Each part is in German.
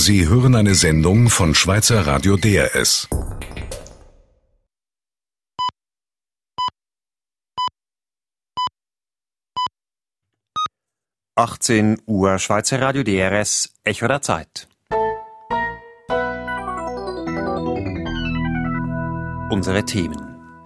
Sie hören eine Sendung von Schweizer Radio DRS. (18 Uhr) Schweizer Radio DRS, Echo der Zeit. Unsere Themen.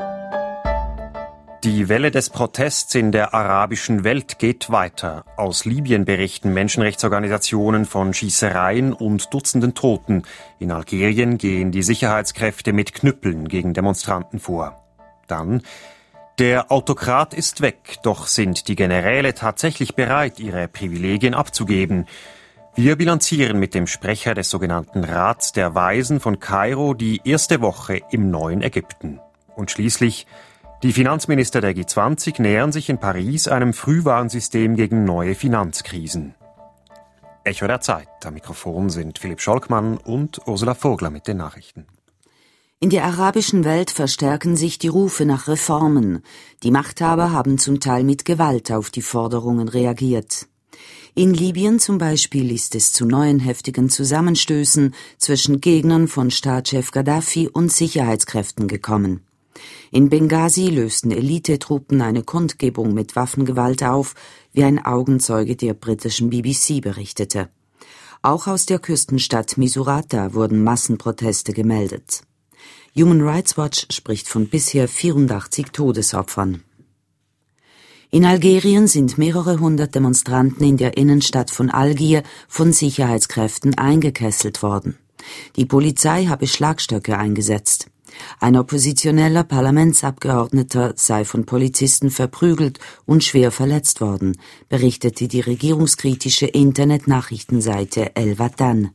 Die Welle des Protests in der arabischen Welt geht weiter. Aus Libyen berichten Menschenrechtsorganisationen von Schießereien und Dutzenden Toten. In Algerien gehen die Sicherheitskräfte mit Knüppeln gegen Demonstranten vor. Dann: Der Autokrat ist weg, doch sind die Generäle tatsächlich bereit, ihre Privilegien abzugeben. Wir bilanzieren mit dem Sprecher des sogenannten Rats der Weisen von Kairo die erste Woche im neuen Ägypten. Und schließlich: Die Finanzminister der G20 nähern sich in Paris einem Frühwarnsystem gegen neue Finanzkrisen. Echo der Zeit. Am Mikrofon sind Philipp Scholkmann und Ursula Vogler mit den Nachrichten. In der arabischen Welt verstärken sich die Rufe nach Reformen. Die Machthaber haben zum Teil mit Gewalt auf die Forderungen reagiert. In Libyen zum Beispiel ist es zu neuen heftigen Zusammenstößen zwischen Gegnern von Staatschef Gaddafi und Sicherheitskräften gekommen. In Benghazi lösten Elitetruppen eine Kundgebung mit Waffengewalt auf, wie ein Augenzeuge der britischen BBC berichtete. Auch aus der Küstenstadt Misurata wurden Massenproteste gemeldet. Human Rights Watch spricht von bisher 84 Todesopfern. In Algerien sind mehrere hundert Demonstranten in der Innenstadt von Algier von Sicherheitskräften eingekesselt worden. Die Polizei habe Schlagstöcke eingesetzt. Ein oppositioneller Parlamentsabgeordneter sei von Polizisten verprügelt und schwer verletzt worden, berichtete die regierungskritische Internetnachrichtenseite El Watan.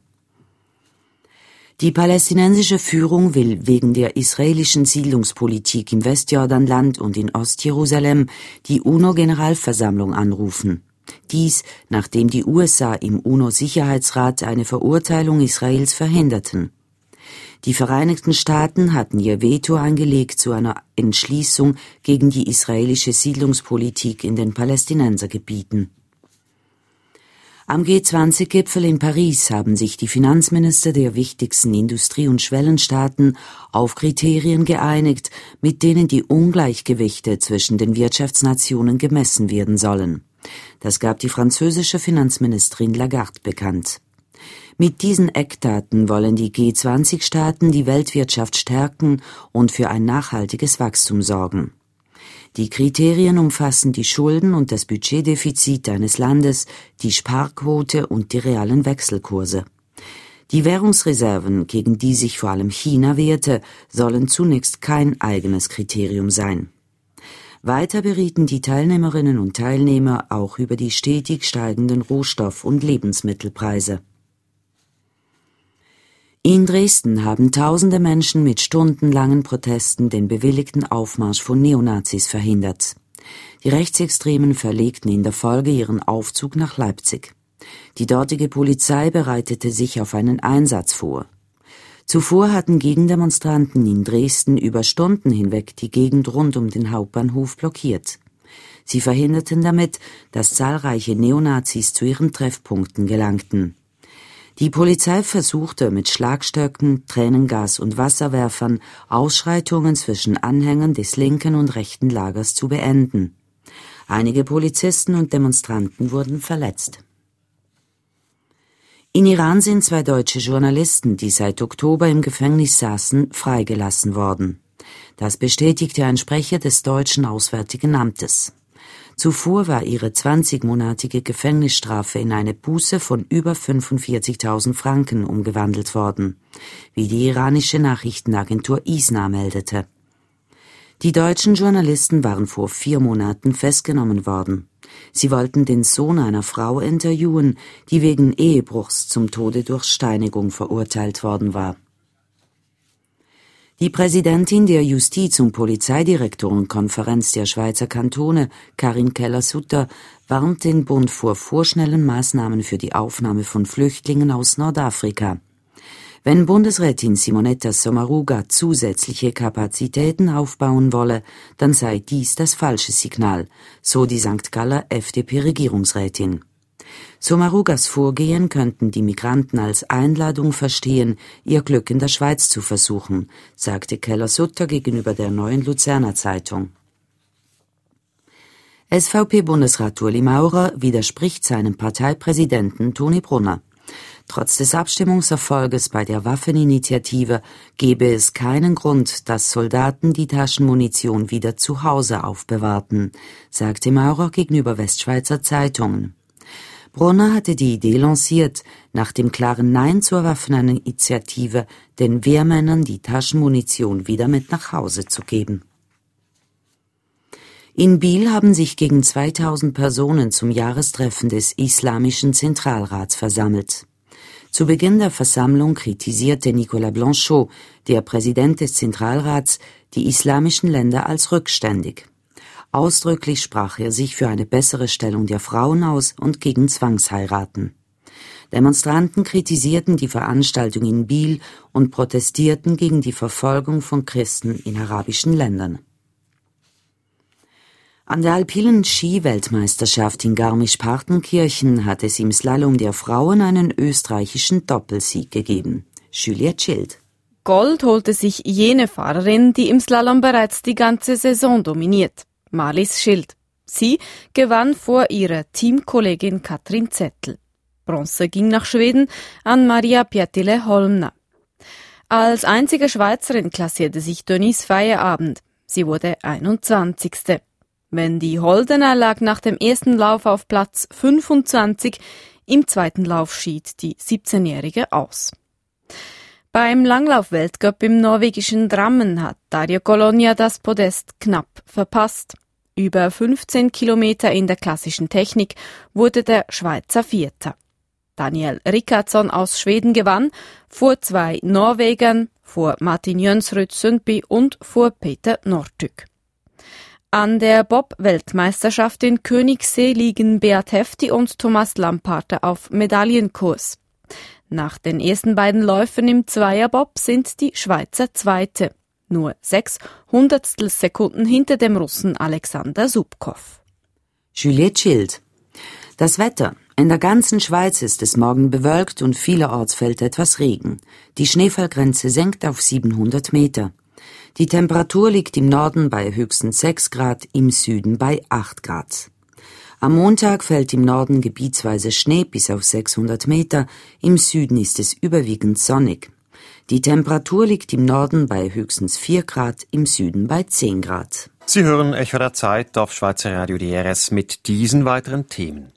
Die palästinensische Führung will wegen der israelischen Siedlungspolitik im Westjordanland und in Ostjerusalem die UNO-Generalversammlung anrufen. Dies, nachdem die USA im UNO-Sicherheitsrat eine Verurteilung Israels verhinderten. Die Vereinigten Staaten hatten ihr Veto eingelegt zu einer Entschließung gegen die israelische Siedlungspolitik in den Palästinensergebieten. Am G20-Gipfel in Paris haben sich die Finanzminister der wichtigsten Industrie- und Schwellenstaaten auf Kriterien geeinigt, mit denen die Ungleichgewichte zwischen den Wirtschaftsnationen gemessen werden sollen. Das gab die französische Finanzministerin Lagarde bekannt. Mit diesen Eckdaten wollen die G20-Staaten die Weltwirtschaft stärken und für ein nachhaltiges Wachstum sorgen. Die Kriterien umfassen die Schulden und das Budgetdefizit eines Landes, die Sparquote und die realen Wechselkurse. Die Währungsreserven, gegen die sich vor allem China wehrte, sollen zunächst kein eigenes Kriterium sein. Weiter berieten die Teilnehmerinnen und Teilnehmer auch über die stetig steigenden Rohstoff- und Lebensmittelpreise. In Dresden haben tausende Menschen mit stundenlangen Protesten den bewilligten Aufmarsch von Neonazis verhindert. Die Rechtsextremen verlegten in der Folge ihren Aufzug nach Leipzig. Die dortige Polizei bereitete sich auf einen Einsatz vor. Zuvor hatten Gegendemonstranten in Dresden über Stunden hinweg die Gegend rund um den Hauptbahnhof blockiert. Sie verhinderten damit, dass zahlreiche Neonazis zu ihren Treffpunkten gelangten. Die Polizei versuchte mit Schlagstöcken, Tränengas und Wasserwerfern Ausschreitungen zwischen Anhängern des linken und rechten Lagers zu beenden. Einige Polizisten und Demonstranten wurden verletzt. In Iran sind 2 deutsche Journalisten, die seit Oktober im Gefängnis saßen, freigelassen worden. Das bestätigte ein Sprecher des deutschen Auswärtigen Amtes. Zuvor war ihre 20-monatige Gefängnisstrafe in eine Buße von über 45.000 Franken umgewandelt worden, wie die iranische Nachrichtenagentur ISNA meldete. Die deutschen Journalisten waren vor 4 Monaten festgenommen worden. Sie wollten den Sohn einer Frau interviewen, die wegen Ehebruchs zum Tode durch Steinigung verurteilt worden war. Die Präsidentin der Justiz- und Polizeidirektorenkonferenz der Schweizer Kantone, Karin Keller-Sutter, warnt den Bund vor vorschnellen Maßnahmen für die Aufnahme von Flüchtlingen aus Nordafrika. Wenn Bundesrätin Simonetta Sommaruga zusätzliche Kapazitäten aufbauen wolle, dann sei dies das falsche Signal, so die St. Galler FDP-Regierungsrätin. Sommarugas Vorgehen könnten die Migranten als Einladung verstehen, ihr Glück in der Schweiz zu versuchen, sagte Keller-Sutter gegenüber der Neuen Luzerner Zeitung. SVP-Bundesrat Ueli Maurer widerspricht seinem Parteipräsidenten Toni Brunner. Trotz des Abstimmungserfolges bei der Waffeninitiative gebe es keinen Grund, dass Soldaten die Taschenmunition wieder zu Hause aufbewahrten, sagte Maurer gegenüber Westschweizer Zeitungen. Brunner hatte die Idee lanciert, nach dem klaren Nein zur Waffeninitiative den Wehrmännern die Taschenmunition wieder mit nach Hause zu geben. In Biel haben sich gegen 2000 Personen zum Jahrestreffen des Islamischen Zentralrats versammelt. Zu Beginn der Versammlung kritisierte Nicolas Blanchot, der Präsident des Zentralrats, die islamischen Länder als rückständig. Ausdrücklich sprach er sich für eine bessere Stellung der Frauen aus und gegen Zwangsheiraten. Demonstranten kritisierten die Veranstaltung in Biel und protestierten gegen die Verfolgung von Christen in arabischen Ländern. An der alpinen Ski-Weltmeisterschaft in Garmisch-Partenkirchen hat es im Slalom der Frauen einen österreichischen Doppelsieg gegeben. Juliette Schild. Gold holte sich jene Fahrerin, die im Slalom bereits die ganze Saison dominiert, Marlies Schild. Sie gewann vor ihrer Teamkollegin Katrin Zettel. Bronze ging nach Schweden an Maria Pietile-Holmna. Als einzige Schweizerin klassierte sich Denise Feierabend. Sie wurde 21. Wendy Holdener lag nach dem ersten Lauf auf Platz 25, im zweiten Lauf schied die 17-Jährige aus. Beim Langlauf-Weltcup im norwegischen Drammen hat Darja Colonia das Podest knapp verpasst. Über 15 Kilometer in der klassischen Technik wurde der Schweizer Vierter. Daniel Rickardsson aus Schweden gewann, vor 2 Norwegern, vor Martin Jönsrud Sundby und vor Peter Northug. An der Bob-Weltmeisterschaft in Königssee liegen Beat Hefti und Thomas Lamparter auf Medaillenkurs. Nach den ersten beiden Läufen im Zweierbob sind die Schweizer Zweite, nur 6 Hundertstelsekunden hinter dem Russen Alexander Subkov. Juliette Schild. Das Wetter. In der ganzen Schweiz ist es morgen bewölkt und vielerorts fällt etwas Regen. Die Schneefallgrenze senkt auf 700 Meter. Die Temperatur liegt im Norden bei höchstens 6 Grad, im Süden bei 8 Grad. Am Montag fällt im Norden gebietsweise Schnee bis auf 600 Meter, im Süden ist es überwiegend sonnig. Die Temperatur liegt im Norden bei höchstens 4 Grad, im Süden bei 10 Grad. Sie hören Echo der Zeit auf Schweizer Radio DRS mit diesen weiteren Themen.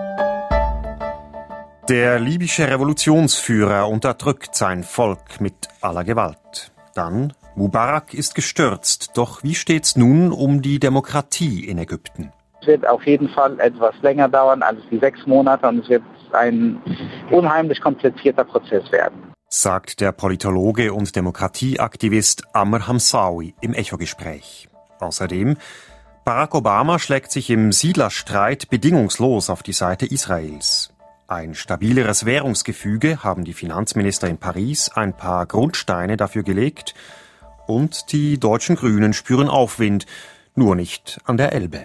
Der libysche Revolutionsführer unterdrückt sein Volk mit aller Gewalt. Dann Mubarak ist gestürzt, doch wie steht's nun um die Demokratie in Ägypten? Es wird auf jeden Fall etwas länger dauern als die 6 Monate und es wird ein unheimlich komplizierter Prozess werden, sagt der Politologe und Demokratieaktivist Amr Hamsawi im Echo-Gespräch. Außerdem, Barack Obama schlägt sich im Siedlerstreit bedingungslos auf die Seite Israels. Ein stabileres Währungsgefüge haben die Finanzminister in Paris ein paar Grundsteine dafür gelegt. Und die deutschen Grünen spüren Aufwind, nur nicht an der Elbe.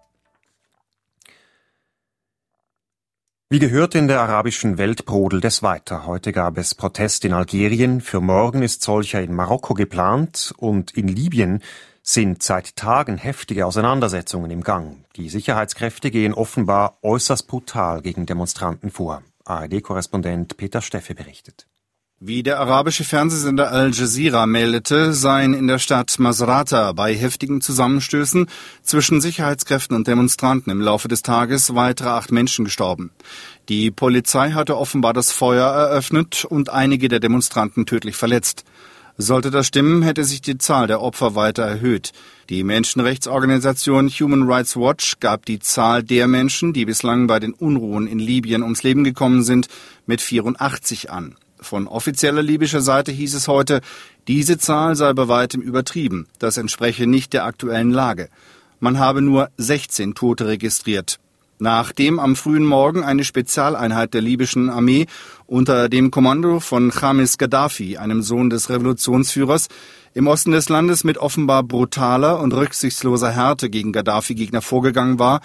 Wie gehört in der arabischen Welt brodelt es weiter. Heute gab es Protest in Algerien, für morgen ist solcher in Marokko geplant und in Libyen sind seit Tagen heftige Auseinandersetzungen im Gang. Die Sicherheitskräfte gehen offenbar äußerst brutal gegen Demonstranten vor. ARD-Korrespondent Peter Steffe berichtet. Wie der arabische Fernsehsender Al Jazeera meldete, seien in der Stadt Masrata bei heftigen Zusammenstößen zwischen Sicherheitskräften und Demonstranten im Laufe des Tages weitere 8 Menschen gestorben. Die Polizei hatte offenbar das Feuer eröffnet und einige der Demonstranten tödlich verletzt. Sollte das stimmen, hätte sich die Zahl der Opfer weiter erhöht. Die Menschenrechtsorganisation Human Rights Watch gab die Zahl der Menschen, die bislang bei den Unruhen in Libyen ums Leben gekommen sind, mit 84 an. Von offizieller libyscher Seite hieß es heute, diese Zahl sei bei weitem übertrieben. Das entspreche nicht der aktuellen Lage. Man habe nur 16 Tote registriert. Nachdem am frühen Morgen eine Spezialeinheit der libyschen Armee unter dem Kommando von James Gaddafi, einem Sohn des Revolutionsführers, im Osten des Landes mit offenbar brutaler und rücksichtsloser Härte gegen Gaddafi-Gegner vorgegangen war,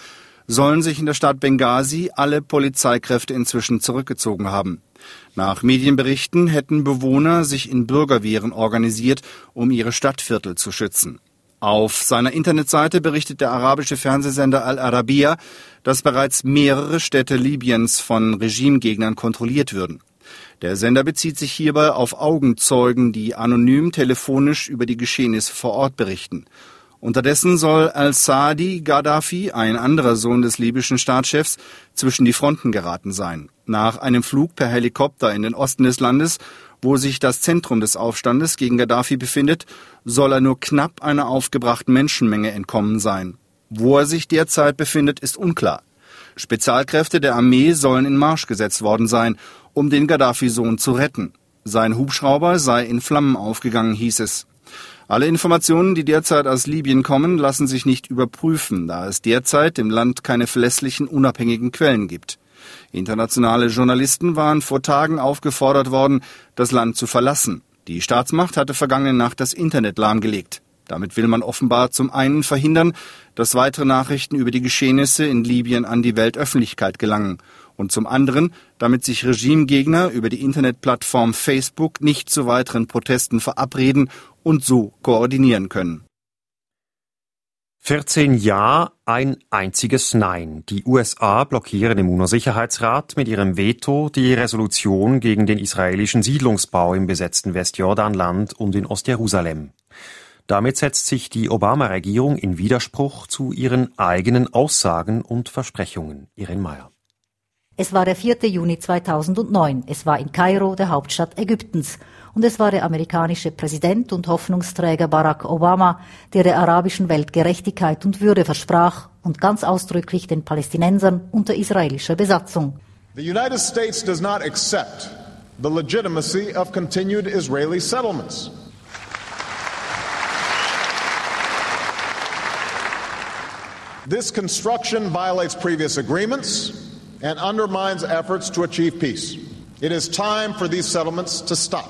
sollen sich in der Stadt Benghazi alle Polizeikräfte inzwischen zurückgezogen haben. Nach Medienberichten hätten Bewohner sich in Bürgerwehren organisiert, um ihre Stadtviertel zu schützen. Auf seiner Internetseite berichtet der arabische Fernsehsender Al Arabiya, dass bereits mehrere Städte Libyens von Regimegegnern kontrolliert würden. Der Sender bezieht sich hierbei auf Augenzeugen, die anonym telefonisch über die Geschehnisse vor Ort berichten. Unterdessen soll al-Saadi Gaddafi, ein anderer Sohn des libyschen Staatschefs, zwischen die Fronten geraten sein. Nach einem Flug per Helikopter in den Osten des Landes, wo sich das Zentrum des Aufstandes gegen Gaddafi befindet, soll er nur knapp einer aufgebrachten Menschenmenge entkommen sein. Wo er sich derzeit befindet, ist unklar. Spezialkräfte der Armee sollen in Marsch gesetzt worden sein, um den Gaddafi-Sohn zu retten. Sein Hubschrauber sei in Flammen aufgegangen, hieß es. Alle Informationen, die derzeit aus Libyen kommen, lassen sich nicht überprüfen, da es derzeit im Land keine verlässlichen, unabhängigen Quellen gibt. Internationale Journalisten waren vor Tagen aufgefordert worden, das Land zu verlassen. Die Staatsmacht hatte vergangene Nacht das Internet lahmgelegt. Damit will man offenbar zum einen verhindern, dass weitere Nachrichten über die Geschehnisse in Libyen an die Weltöffentlichkeit gelangen und zum anderen, damit sich Regimegegner über die Internetplattform Facebook nicht zu weiteren Protesten verabreden und so koordinieren können. 14 Ja, ein einziges Nein. Die USA blockieren im UNO-Sicherheitsrat mit ihrem Veto die Resolution gegen den israelischen Siedlungsbau im besetzten Westjordanland und in Ostjerusalem. Damit setzt sich die Obama-Regierung in Widerspruch zu ihren eigenen Aussagen und Versprechungen. Irene Meyer. Es war der 4. Juni 2009. Es war in Kairo, der Hauptstadt Ägyptens. Und es war der amerikanische Präsident und Hoffnungsträger Barack Obama, der arabischen Welt Gerechtigkeit und Würde versprach und ganz ausdrücklich den Palästinensern unter israelischer Besatzung. The United States does not accept the legitimacy of continued Israeli settlements. This construction violates previous agreements and undermines efforts to achieve peace. It is time for these settlements to stop.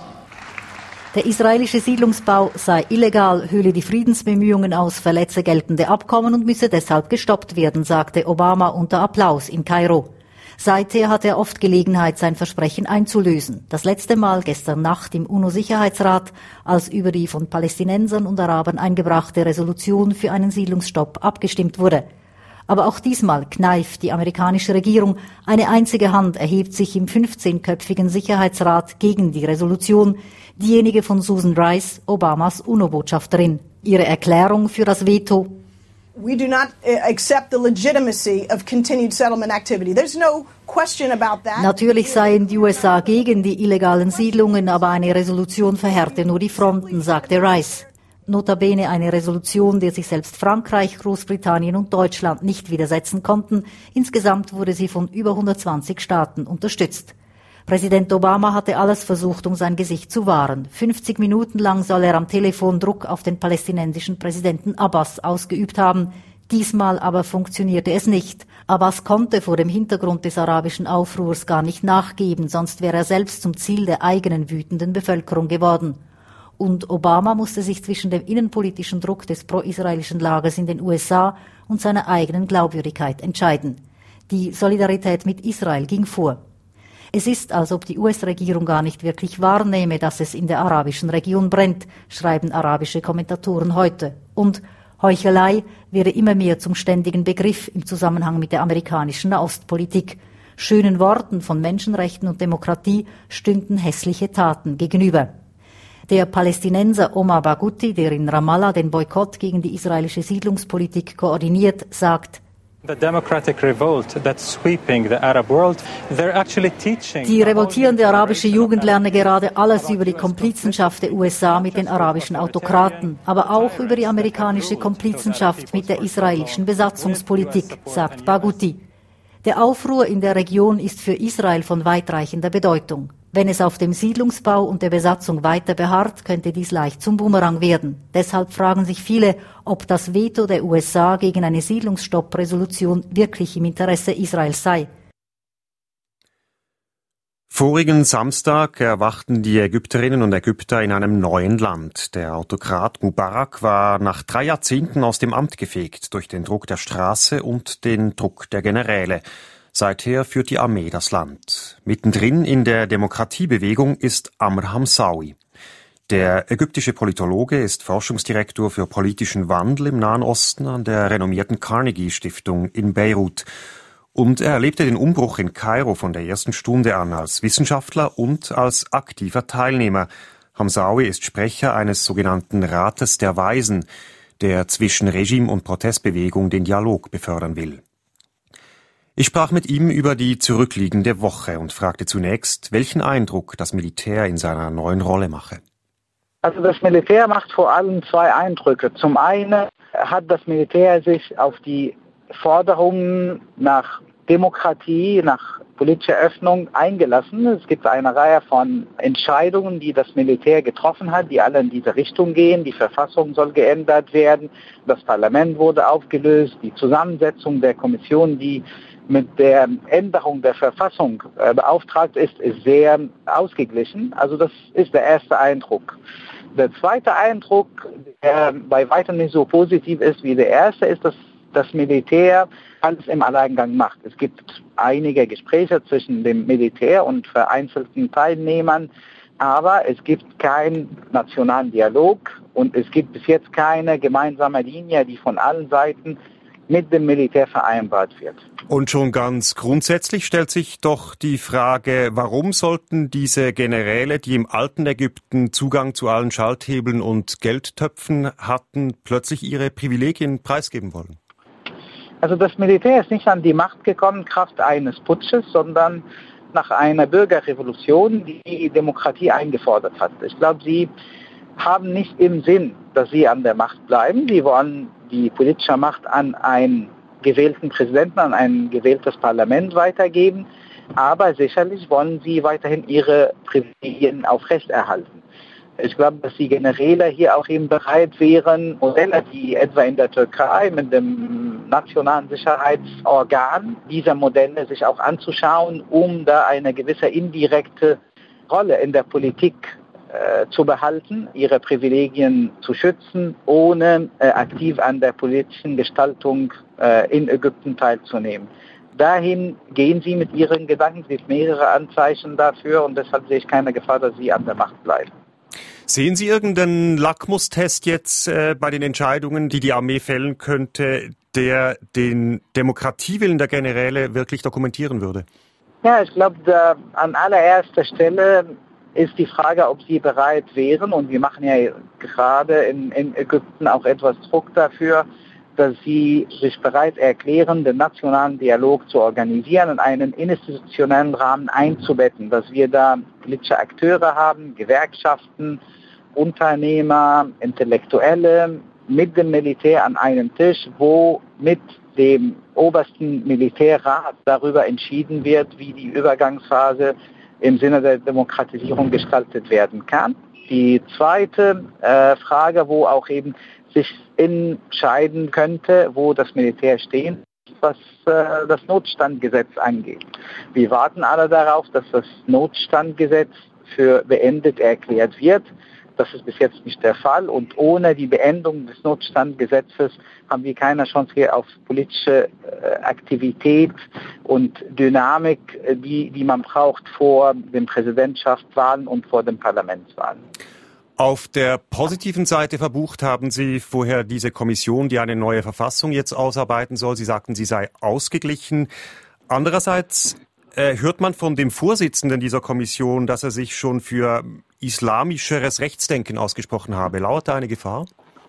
Der israelische Siedlungsbau sei illegal, höhle die Friedensbemühungen aus, verletze geltende Abkommen und müsse deshalb gestoppt werden, sagte Obama unter Applaus in Kairo. Seither hat er oft Gelegenheit, sein Versprechen einzulösen. Das letzte Mal gestern Nacht im UNO-Sicherheitsrat, als über die von Palästinensern und Arabern eingebrachte Resolution für einen Siedlungsstopp abgestimmt wurde. Aber auch diesmal kneift die amerikanische Regierung. Eine einzige Hand erhebt sich im 15-köpfigen Sicherheitsrat gegen die Resolution, diejenige von Susan Rice, Obamas UNO-Botschafterin. Ihre Erklärung für das Veto: We do not accept the legitimacy of continued settlement activity. There's no question about that. Natürlich seien die USA gegen die illegalen Siedlungen, aber eine Resolution verhärte nur die Fronten, sagte Rice. Notabene eine Resolution, der sich selbst Frankreich, Großbritannien und Deutschland nicht widersetzen konnten. Insgesamt wurde sie von über 120 Staaten unterstützt. Präsident Obama hatte alles versucht, um sein Gesicht zu wahren. 50 Minuten lang soll er am Telefon Druck auf den palästinensischen Präsidenten Abbas ausgeübt haben. Diesmal aber funktionierte es nicht. Abbas konnte vor dem Hintergrund des arabischen Aufruhrs gar nicht nachgeben, sonst wäre er selbst zum Ziel der eigenen wütenden Bevölkerung geworden. Und Obama musste sich zwischen dem innenpolitischen Druck des pro-israelischen Lagers in den USA und seiner eigenen Glaubwürdigkeit entscheiden. Die Solidarität mit Israel ging vor. Es ist, als ob die US-Regierung gar nicht wirklich wahrnehme, dass es in der arabischen Region brennt, schreiben arabische Kommentatoren heute. Und Heuchelei werde immer mehr zum ständigen Begriff im Zusammenhang mit der amerikanischen Nahostpolitik. Schönen Worten von Menschenrechten und Demokratie stünden hässliche Taten gegenüber. Der Palästinenser Omar Barghouti, der in Ramallah den Boykott gegen die israelische Siedlungspolitik koordiniert, sagt: Die revoltierende arabische Jugend lerne gerade alles über die Komplizenschaft der USA mit den arabischen Autokraten, aber auch über die amerikanische Komplizenschaft mit der israelischen Besatzungspolitik, sagt Barghouti. Der Aufruhr in der Region ist für Israel von weitreichender Bedeutung. Wenn es auf dem Siedlungsbau und der Besatzung weiter beharrt, könnte dies leicht zum Bumerang werden. Deshalb fragen sich viele, ob das Veto der USA gegen eine Siedlungsstopp-Resolution wirklich im Interesse Israels sei. Vorigen Samstag erwachten die Ägypterinnen und Ägypter in einem neuen Land. Der Autokrat Mubarak war nach 3 Jahrzehnten aus dem Amt gefegt durch den Druck der Straße und den Druck der Generäle. Seither führt die Armee das Land. Mittendrin in der Demokratiebewegung ist Amr Hamsawi. Der ägyptische Politologe ist Forschungsdirektor für politischen Wandel im Nahen Osten an der renommierten Carnegie-Stiftung in Beirut. Und er erlebte den Umbruch in Kairo von der ersten Stunde an als Wissenschaftler und als aktiver Teilnehmer. Hamsawi ist Sprecher eines sogenannten Rates der Weisen, der zwischen Regime und Protestbewegung den Dialog befördern will. Ich sprach mit ihm über die zurückliegende Woche und fragte zunächst, welchen Eindruck das Militär in seiner neuen Rolle mache. Also das Militär macht vor allem 2 Eindrücke. Zum einen hat das Militär sich auf die Forderungen nach Demokratie, nach politischer Öffnung eingelassen. Es gibt eine Reihe von Entscheidungen, die das Militär getroffen hat, die alle in diese Richtung gehen. Die Verfassung soll geändert werden, das Parlament wurde aufgelöst, die Zusammensetzung der Kommission, die mit der Änderung der Verfassung beauftragt ist sehr ausgeglichen. Also das ist der erste Eindruck. Der zweite Eindruck, der bei weitem nicht so positiv ist wie der erste, ist, dass das Militär alles im Alleingang macht. Es gibt einige Gespräche zwischen dem Militär und vereinzelten Teilnehmern, aber es gibt keinen nationalen Dialog und es gibt bis jetzt keine gemeinsame Linie, die von allen Seiten mit dem Militär vereinbart wird. Und schon ganz grundsätzlich stellt sich doch die Frage, warum sollten diese Generäle, die im alten Ägypten Zugang zu allen Schalthebeln und Geldtöpfen hatten, plötzlich ihre Privilegien preisgeben wollen? Also das Militär ist nicht an die Macht gekommen, Kraft eines Putsches, sondern nach einer Bürgerrevolution, die die Demokratie eingefordert hat. Ich glaube, sie haben nicht im Sinn, dass sie an der Macht bleiben. Sie wollen die politische Macht an einen gewählten Präsidenten, an ein gewähltes Parlament weitergeben. Aber sicherlich wollen sie weiterhin ihre Privilegien aufrechterhalten. Ich glaube, dass die Generäle hier auch eben bereit wären, Modelle, die etwa in der Türkei mit dem nationalen Sicherheitsorgan, diese Modelle sich auch anzuschauen, um da eine gewisse indirekte Rolle in der Politik zu behalten, ihre Privilegien zu schützen, ohne aktiv an der politischen Gestaltung in Ägypten teilzunehmen. Dahin gehen sie mit ihren Gedanken, es gibt mehrere Anzeichen dafür und deshalb sehe ich keine Gefahr, dass sie an der Macht bleiben. Sehen Sie irgendeinen Lackmustest jetzt bei den Entscheidungen, die die Armee fällen könnte, der den Demokratiewillen der Generäle wirklich dokumentieren würde? Ja, ich glaube, an allererster Stelle ist die Frage, ob sie bereit wären, und wir machen ja gerade in Ägypten auch etwas Druck dafür, dass sie sich bereit erklären, den nationalen Dialog zu organisieren und einen institutionellen Rahmen einzubetten, dass wir da politische Akteure haben, Gewerkschaften, Unternehmer, Intellektuelle mit dem Militär an einem Tisch, wo mit dem obersten Militärrat darüber entschieden wird, wie die Übergangsphase im Sinne der Demokratisierung gestaltet werden kann. Die zweite Frage, wo auch eben sich entscheiden könnte, wo das Militär stehen, was das Notstandgesetz angeht. Wir warten alle darauf, dass das Notstandgesetz für beendet erklärt wird. Das ist bis jetzt nicht der Fall und ohne die Beendung des Notstandgesetzes haben wir keine Chance hier auf politische Aktivität und Dynamik, die man braucht vor den Präsidentschaftswahlen und vor den Parlamentswahlen. Auf der positiven Seite verbucht haben Sie vorher diese Kommission, die eine neue Verfassung jetzt ausarbeiten soll. Sie sagten, sie sei ausgeglichen. Andererseits hört man von dem Vorsitzenden dieser Kommission, dass er sich schon für islamischeres Rechtsdenken ausgesprochen habe. Lauert da eine Gefahr?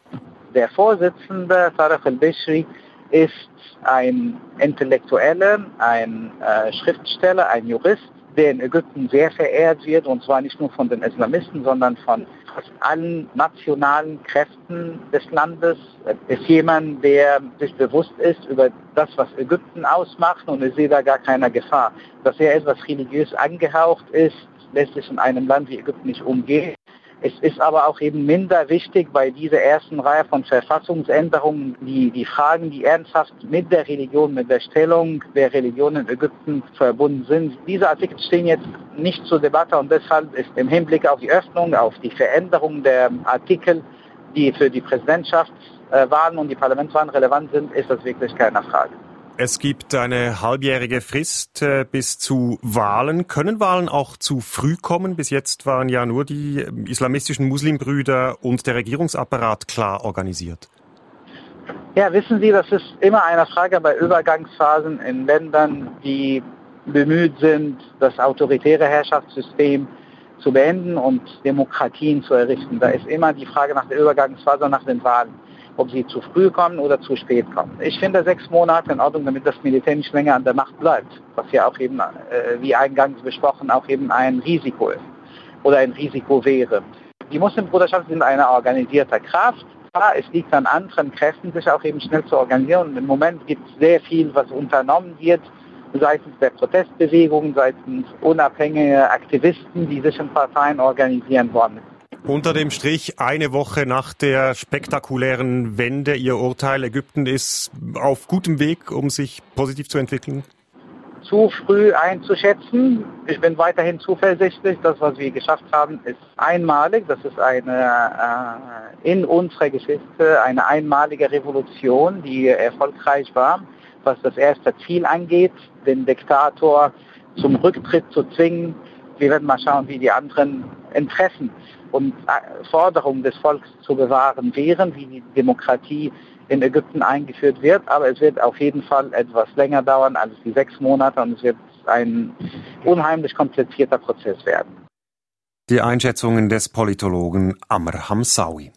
Der Vorsitzende, Tarek al-Bishri, ist ein Intellektueller, ein Schriftsteller, ein Jurist, der in Ägypten sehr verehrt wird, und zwar nicht nur von den Islamisten, sondern von fast allen nationalen Kräften des Landes. Ist jemand, der sich bewusst ist über das, was Ägypten ausmacht, und ich sehe da gar keine Gefahr. Dass er etwas religiös angehaucht ist, lässt sich in einem Land wie Ägypten nicht umgehen. Es ist aber auch eben minder wichtig bei dieser ersten Reihe von Verfassungsänderungen, die Fragen, die ernsthaft mit der Religion, mit der Stellung der Religion in Ägypten verbunden sind. Diese Artikel stehen jetzt nicht zur Debatte und deshalb ist im Hinblick auf die Öffnung, auf die Veränderung der Artikel, die für die Präsidentschaftswahlen und die Parlamentswahlen relevant sind, ist das wirklich keine Frage. Es gibt eine halbjährige Frist bis zu Wahlen. Können Wahlen auch zu früh kommen? Bis jetzt waren ja nur die islamistischen Muslimbrüder und der Regierungsapparat klar organisiert. Ja, wissen Sie, das ist immer eine Frage bei Übergangsphasen in Ländern, die bemüht sind, das autoritäre Herrschaftssystem zu beenden und Demokratien zu errichten. Da ist immer die Frage nach der Übergangsphase und nach den Wahlen, ob sie zu früh kommen oder zu spät kommen. Ich finde 6 Monate in Ordnung, damit das Militär nicht länger an der Macht bleibt, was ja auch eben, wie eingangs besprochen, auch eben ein Risiko ist oder ein Risiko wäre. Die Muslimbruderschaft sind eine organisierte Kraft. Ja, es liegt an anderen Kräften, sich auch eben schnell zu organisieren. Und im Moment gibt es sehr viel, was unternommen wird, seitens der Protestbewegung, seitens unabhängiger Aktivisten, die sich in Parteien organisieren wollen. Unter dem Strich, eine Woche nach der spektakulären Wende, Ihr Urteil, Ägypten ist auf gutem Weg, um sich positiv zu entwickeln? Zu früh einzuschätzen. Ich bin weiterhin zuversichtlich. Das, was wir geschafft haben, ist einmalig. Das ist in unserer Geschichte eine einmalige Revolution, die erfolgreich war, was das erste Ziel angeht, den Diktator zum Rücktritt zu zwingen. Wir werden mal schauen, wie die anderen Interessen und Forderungen des Volkes zu bewahren wären, wie die Demokratie in Ägypten eingeführt wird. Aber es wird auf jeden Fall etwas länger dauern als die 6 Monate und es wird ein unheimlich komplizierter Prozess werden. Die Einschätzungen des Politologen Amr Hamsawi.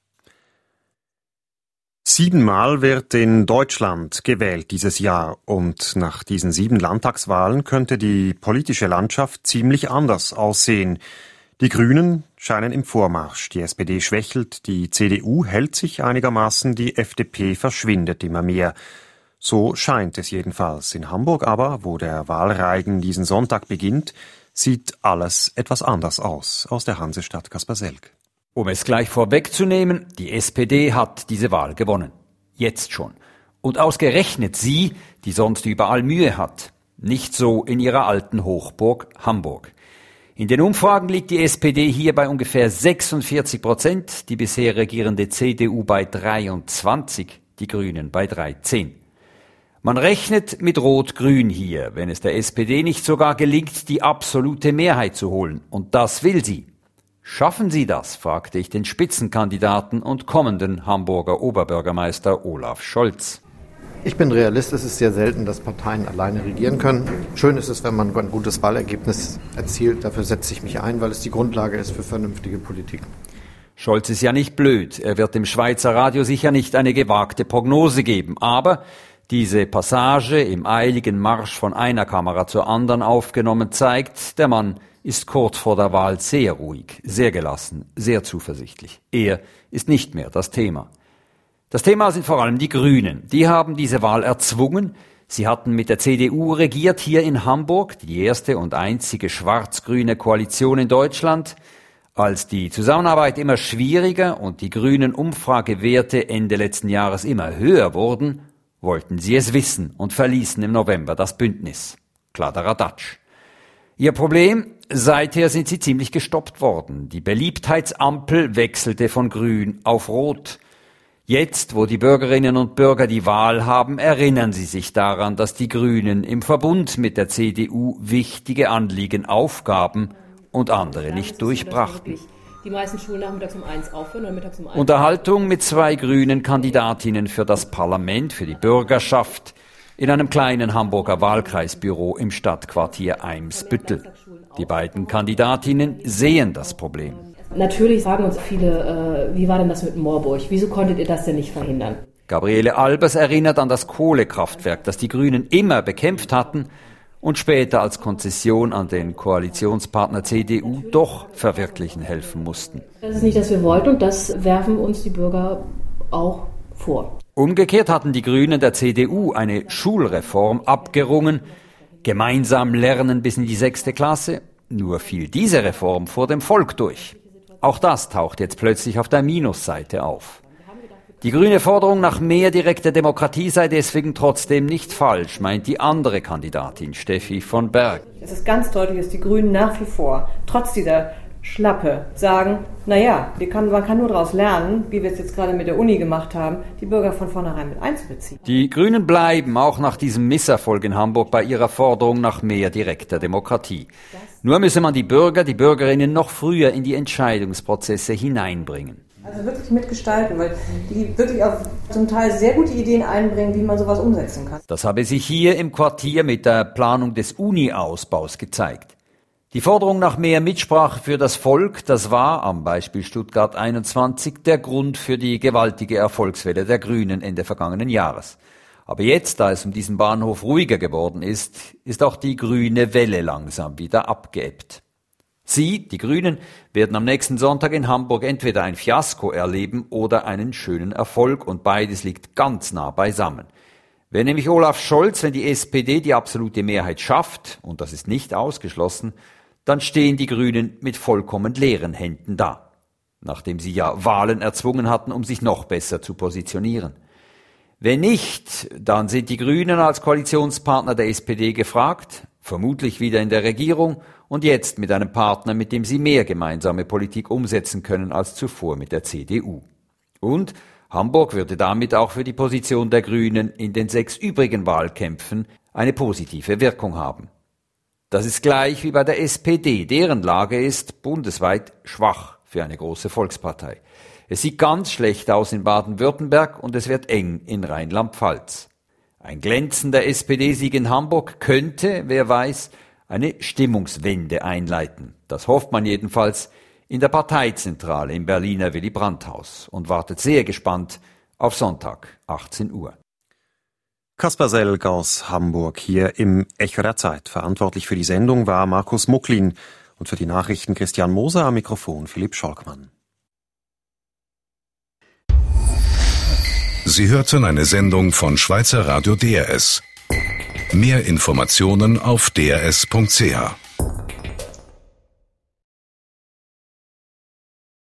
7-mal wird in Deutschland gewählt dieses Jahr und nach diesen 7 Landtagswahlen könnte die politische Landschaft ziemlich anders aussehen. Die Grünen scheinen im Vormarsch, die SPD schwächelt, die CDU hält sich einigermaßen, die FDP verschwindet immer mehr. So scheint es jedenfalls. In Hamburg aber, wo der Wahlreigen diesen Sonntag beginnt, sieht alles etwas anders aus. Aus der Hansestadt Kaspar Selk. Um es gleich vorwegzunehmen, die SPD hat diese Wahl gewonnen. Jetzt schon. Und ausgerechnet sie, die sonst überall Mühe hat. Nicht so in ihrer alten Hochburg Hamburg. In den Umfragen liegt die SPD hier bei ungefähr 46%, die bisher regierende CDU bei 23%, die Grünen bei 13%. Man rechnet mit Rot-Grün hier, wenn es der SPD nicht sogar gelingt, die absolute Mehrheit zu holen. Und das will sie. Schaffen Sie das, fragte ich den Spitzenkandidaten und kommenden Hamburger Oberbürgermeister Olaf Scholz. Ich bin Realist, es ist sehr selten, dass Parteien alleine regieren können. Schön ist es, wenn man ein gutes Wahlergebnis erzielt. Dafür setze ich mich ein, weil es die Grundlage ist für vernünftige Politik. Scholz ist ja nicht blöd. Er wird dem Schweizer Radio sicher nicht eine gewagte Prognose geben. Aber diese Passage im eiligen Marsch von einer Kamera zur anderen aufgenommen zeigt, der Mann ist kurz vor der Wahl sehr ruhig, sehr gelassen, sehr zuversichtlich. Er ist nicht mehr das Thema. Das Thema sind vor allem die Grünen. Die haben diese Wahl erzwungen. Sie hatten mit der CDU regiert hier in Hamburg, die erste und einzige schwarz-grüne Koalition in Deutschland. Als die Zusammenarbeit immer schwieriger und die grünen Umfragewerte Ende letzten Jahres immer höher wurden, wollten sie es wissen und verließen im November das Bündnis. Kladderadatsch. Ihr Problem? Seither sind sie ziemlich gestoppt worden. Die Beliebtheitsampel wechselte von grün auf rot. Jetzt, wo die Bürgerinnen und Bürger die Wahl haben, erinnern sie sich daran, dass die Grünen im Verbund mit der CDU wichtige Anliegen aufgaben und andere nicht durchbrachten. Die meisten Schulen nachmittags um 1 aufhören oder mittags um 1. Unterhaltung mit 2 grünen Kandidatinnen für das Parlament, für die Bürgerschaft, in einem kleinen Hamburger Wahlkreisbüro im Stadtquartier Eimsbüttel. Die beiden Kandidatinnen sehen das Problem. Natürlich fragen uns viele, wie war denn das mit Moorburg? Wieso konntet ihr das denn nicht verhindern? Gabriele Albers erinnert an das Kohlekraftwerk, das die Grünen immer bekämpft hatten und später als Konzession an den Koalitionspartner CDU doch verwirklichen helfen mussten. Das ist nicht, was wir wollten und das werfen uns die Bürger auch vor. Umgekehrt hatten die Grünen der CDU eine Schulreform abgerungen, gemeinsam lernen bis in die 6. Klasse. Nur fiel diese Reform vor dem Volk durch. Auch das taucht jetzt plötzlich auf der Minusseite auf. Die grüne Forderung nach mehr direkter Demokratie sei deswegen trotzdem nicht falsch, meint die andere Kandidatin, Steffi von Berg. Es ist ganz deutlich, dass die Grünen nach wie vor, trotz dieser Schlappe, sagen, naja, man kann nur daraus lernen, wie wir es jetzt gerade mit der Uni gemacht haben, die Bürger von vornherein mit einzubeziehen. Die Grünen bleiben auch nach diesem Misserfolg in Hamburg bei ihrer Forderung nach mehr direkter Demokratie. Nur müsse man die Bürger, die Bürgerinnen noch früher in die Entscheidungsprozesse hineinbringen. Also wirklich mitgestalten, weil die wirklich auch zum Teil sehr gute Ideen einbringen, wie man sowas umsetzen kann. Das habe sich hier im Quartier mit der Planung des Uni-Ausbaus gezeigt. Die Forderung nach mehr Mitsprache für das Volk, das war am Beispiel Stuttgart 21 der Grund für die gewaltige Erfolgswelle der Grünen Ende vergangenen Jahres. Aber jetzt, da es um diesen Bahnhof ruhiger geworden ist, ist auch die grüne Welle langsam wieder abgeebbt. Sie, die Grünen, werden am nächsten Sonntag in Hamburg entweder ein Fiasko erleben oder einen schönen Erfolg, und beides liegt ganz nah beisammen. Wenn nämlich Olaf Scholz, wenn die SPD die absolute Mehrheit schafft, und das ist nicht ausgeschlossen, dann stehen die Grünen mit vollkommen leeren Händen da, nachdem sie ja Wahlen erzwungen hatten, um sich noch besser zu positionieren. Wenn nicht, dann sind die Grünen als Koalitionspartner der SPD gefragt, vermutlich wieder in der Regierung und jetzt mit einem Partner, mit dem sie mehr gemeinsame Politik umsetzen können als zuvor mit der CDU. Und Hamburg würde damit auch für die Position der Grünen in den 6 übrigen Wahlkämpfen eine positive Wirkung haben. Das ist gleich wie bei der SPD, deren Lage ist bundesweit schwach für eine große Volkspartei. Es sieht ganz schlecht aus in Baden-Württemberg und es wird eng in Rheinland-Pfalz. Ein glänzender SPD-Sieg in Hamburg könnte, wer weiß, eine Stimmungswende einleiten. Das hofft man jedenfalls in der Parteizentrale im Berliner Willy-Brandt-Haus und wartet sehr gespannt auf Sonntag, 18 Uhr. Kaspar Selg aus Hamburg hier im Echo der Zeit. Verantwortlich für die Sendung war Markus Mucklin und für die Nachrichten Christian Moser, am Mikrofon Philipp Scholkmann. Sie hörten eine Sendung von Schweizer Radio DRS. Mehr Informationen auf drs.ch.